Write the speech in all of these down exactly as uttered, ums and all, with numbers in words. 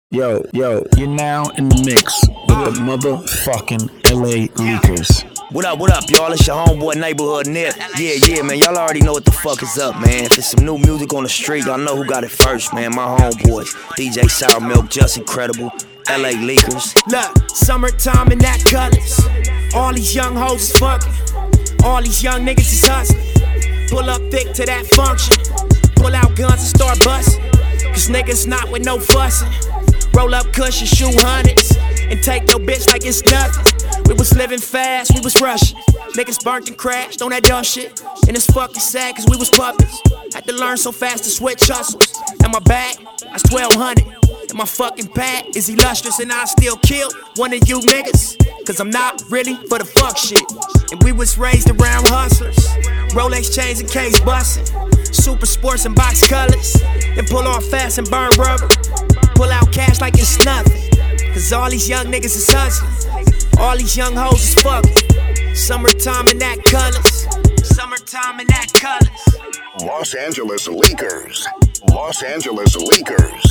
Yo, yo, you're now in the mix with the motherfucking L A Leakers. What up, what up, y'all? It's your homeboy Neighborhood Nip. Yeah, yeah, man. Y'all already know what the fuck is up, man. If there's some new music on the street, y'all know who got it first, man. My homeboys, D J Sour Milk, Just Incredible, L A Leakers. Look, summertime in that colors. All these young hoes is fucking. All these young niggas is hustling. Pull up thick to that function. Pull out guns and start busting. Cause niggas not with no fussing. Roll up kush and shoot hundreds. And take no bitch like it's nothing. We was living fast, we was rushing. Niggas burnt and crashed on that dumb shit. And it's fucking sad cause we was puppets. Had to learn so fast to switch hustles. And my bag, that's twelve hundred. And my fucking pad is illustrious. And I still kill one of you niggas. Cause I'm not really for the fuck shit. And we was raised around hustlers. Rolex chains and case bustin'. Super sports and box colors. Then pull off fast and burn rubber. Pull out cash like it's nothing. Cause all these young niggas is hustling. All these young hoes is fucking. Summertime in that colors. Summertime in that colors. Los Angeles Leakers. Los Angeles Leakers.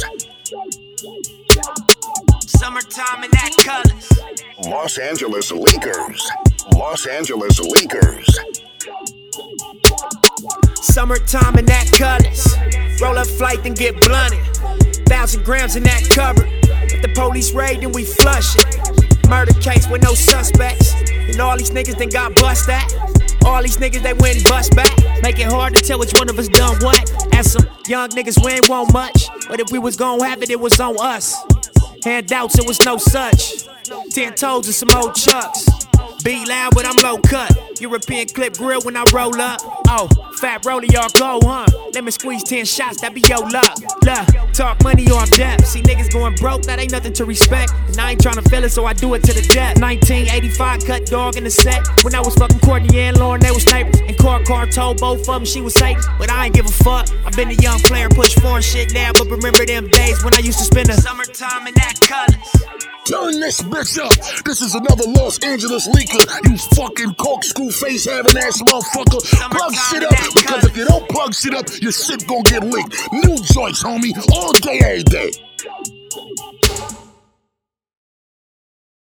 Summertime in that colors. Los Angeles Leakers. Los Angeles Leakers. Summertime in that colors. Roll up flight and get blunted. Thousand grams in that cupboard. If the police raid, then we flush it. Murder case with no suspects. And all these niggas then got bust at. All these niggas they went and bust back. Make it hard to tell which one of us done what. As some young niggas we ain't want much. But if we was gon' have it, it was on us. Handouts, it was no such. Ten toes and some old chucks. Be loud, but I'm low cut. European clip grill when I roll up. Oh, fat roller, y'all go, huh? Let me squeeze ten shots, that be your luck. Look, talk money or I'm deaf. See niggas going broke, that ain't nothing to respect. And I ain't tryna feel it, so I do it to the death. nineteen eighty-five, cut dog in the set. When I was fucking Courtney and Lauren, they was neighbors. And Car Car told both of them she was safe. But I ain't give a fuck. I been a young player, push foreign shit now. But remember them days when I used to spend a summertime in that colors. Turn this bitch up. This is another Los Angeles Leaker. You fucking corkscrew face having ass motherfucker. Plug shit up, because if you don't plug shit up, your shit gon' get leaked. New joints, homie, all day, every day.